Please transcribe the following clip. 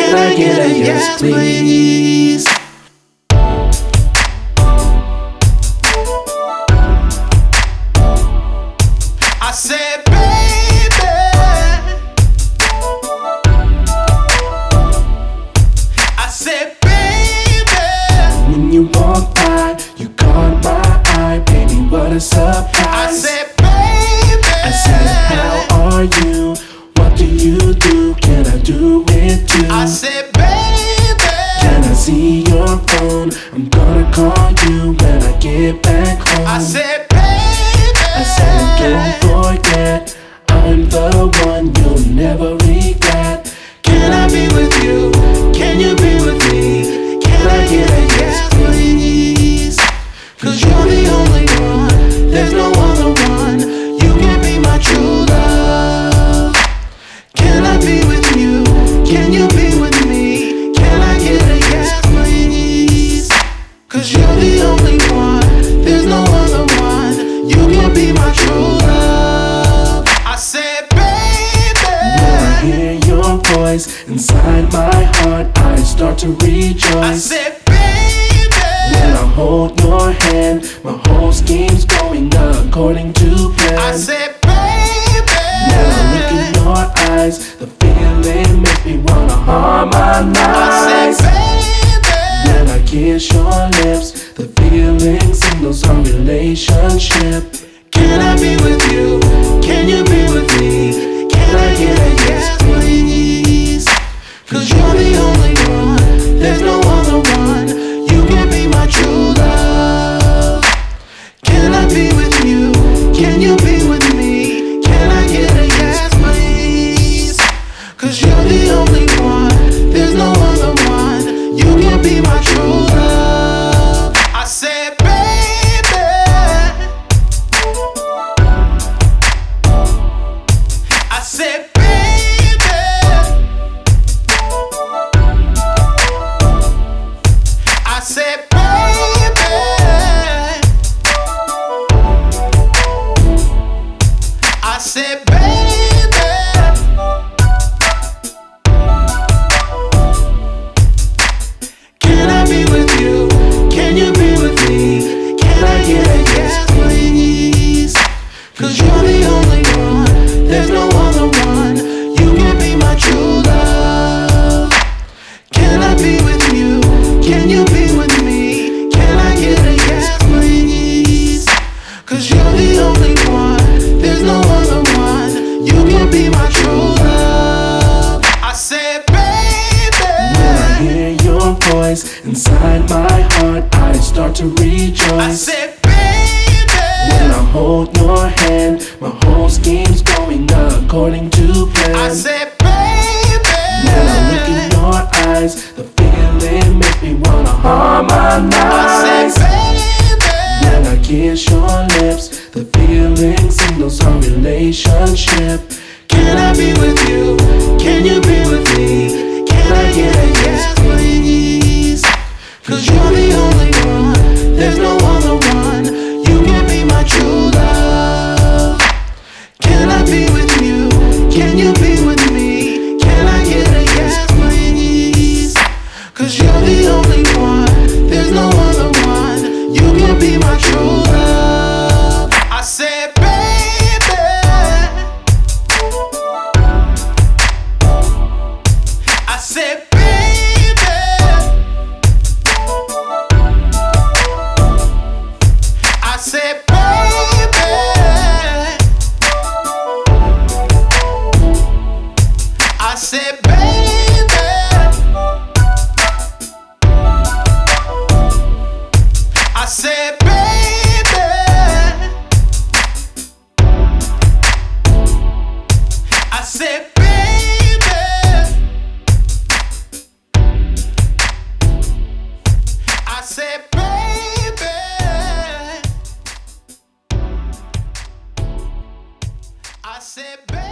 Can I get a yes, please? I said, baby, I said, baby. When you walk by, you caught my eye, baby, what a surprise. I said, baby, I said, how are you? What do you do? Can I do it too? I said, baby, can I see your phone? I'm gonna call you when I get back home. I said, baby, I said, don't forget, I'm the one you'll never regret. can I be with you? Can you be with me? Can I get a yes, please? Cause you're the only one, there's no other one. You can be my true love. Can I be with you? Can you be with me? Can I get a yes, please? Cause you're the only one, there's no other one. You can be my true love. I said, baby, when I hear your voice inside my heart, I start to rejoice. I said, baby, when I hold your hand, my whole scheme's going according to plan. I said, baby, when I look in your eyes, the feeling makes me wanna harmonize. I said, baby, when I kiss your lips, the feeling signals our relationship. can I be with you? Can you be with me? Can I get a yes, please? Cause you're the only one, there's no other one. You can be my true love. Can I be with you? Can you be with me? Can I get a yes, please? Cause you're the only one, there's no other one. You can be my true love. I said, baby, I said, baby, I said, baby, I said, baby, can I be with you? Can you be with me? Can I get a yes, please? Cause you're the only one, there's no other one. You can be my true love. Can I be with you? Can you be with me? Can I get a yes, please? Cause you're the only one, there's no other one. You can be my true love. I said, baby, when I hear your voice inside my heart, I start to rejoice. I said, baby, when I hold your hand, my whole scheme's going according to plan. I said, baby, when I look in your eyes, the feeling makes me wanna harmonize. I said, baby, when I kiss your lips, the feeling signals our relationship. can I be with you? Can you be with me? Can I get a yes, please? Cause you're the only one, there's no other one. You can be my true love. Can I be with you? Can you be with me? Can I get a yes, please? Cause you're the only one, there's no other one. You can be my true love. I said, baby, I said, baby, I said, baby, I said, baby, I said, baby, I said, baby, I said, baby, I said, baby.